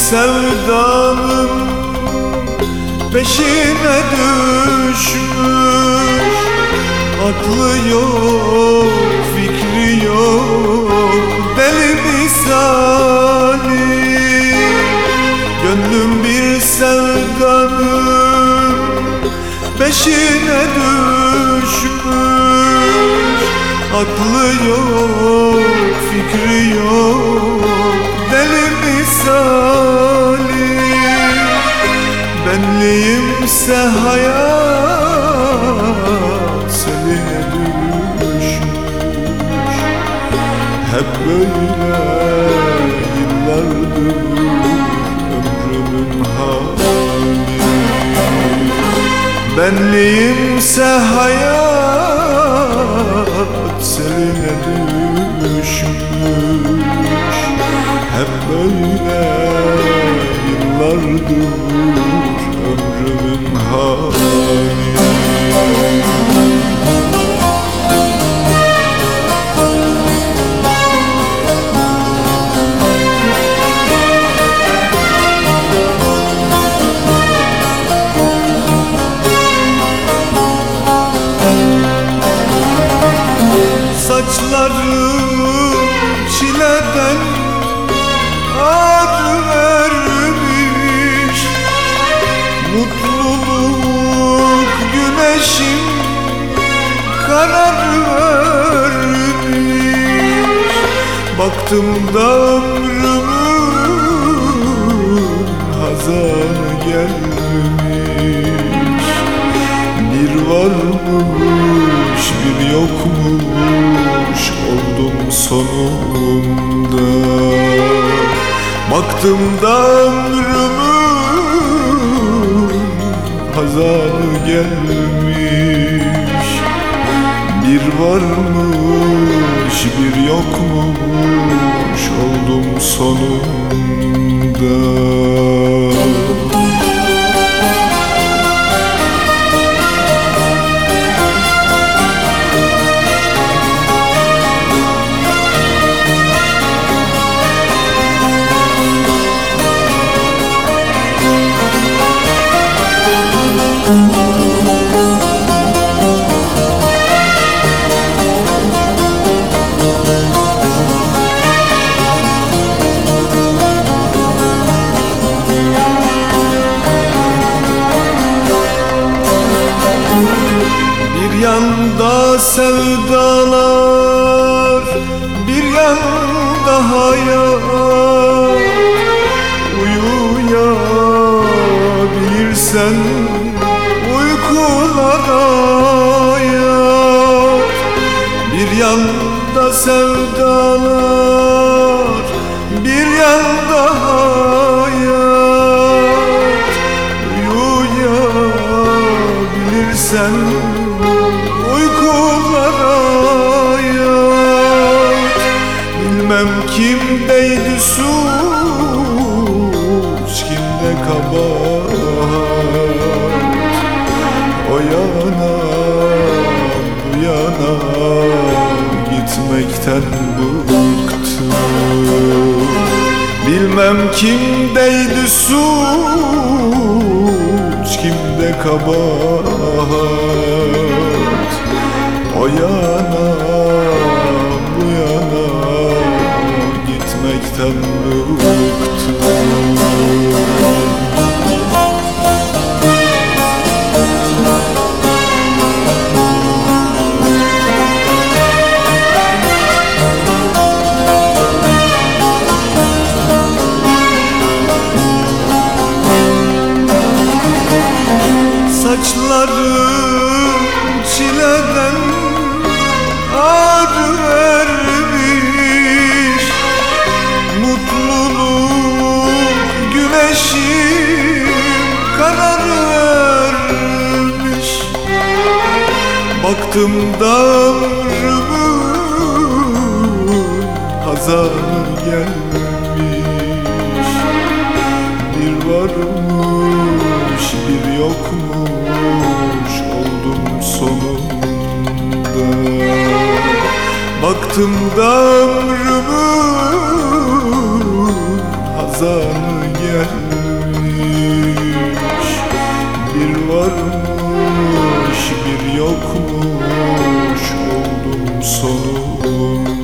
sevdanın peşine düşmüş. Aklı yok, fikri yok, deli misali. Gönlüm bir sevdanın peşine düşmüş. Aklı yok, fikri yok, deli misali. Benliğimse hayat seline düşmüş. Hep böyle yıllardır ömrümün hali. Benliğimse hayat seline düşmüş. Hep böyle yıllardır ömrümün hali. Saçlarım çileden ağrı vermiş. Mutluluk güneşim karar vermiş. Baktım da ömrümün hazanı gelmiş. Bir varmış bir yokmuş oldum sonunda. Baktım da ömrümün hazanı gelmiş. Bir varmış bir yokmuş oldum sonunda. Bir yanda sevdalar, bir yanda hayat. Uyuyabilirsen uykulara yat. Bir yanda sevdalar, bir yanda hayat. Uyuyabilirsen uykulara yat. Bilmem kimdeydi suç, kimde kabahat. O yana bu yana gitmekten bıktım. Bilmem kimdeydi suç, kimde kabahat. O yana bu yana gitmekten bıktım. Saçlarım çileden ağrı vermiş. Mutluluk güneşim karar vermiş. Baktım da ömrümün hazanı gelmiş. Bir varmış bir yokmuş oldum sonunda. Baktım da ömrümün hazanı gelmiş. Bir varmış bir yokmuş oldum sonunda.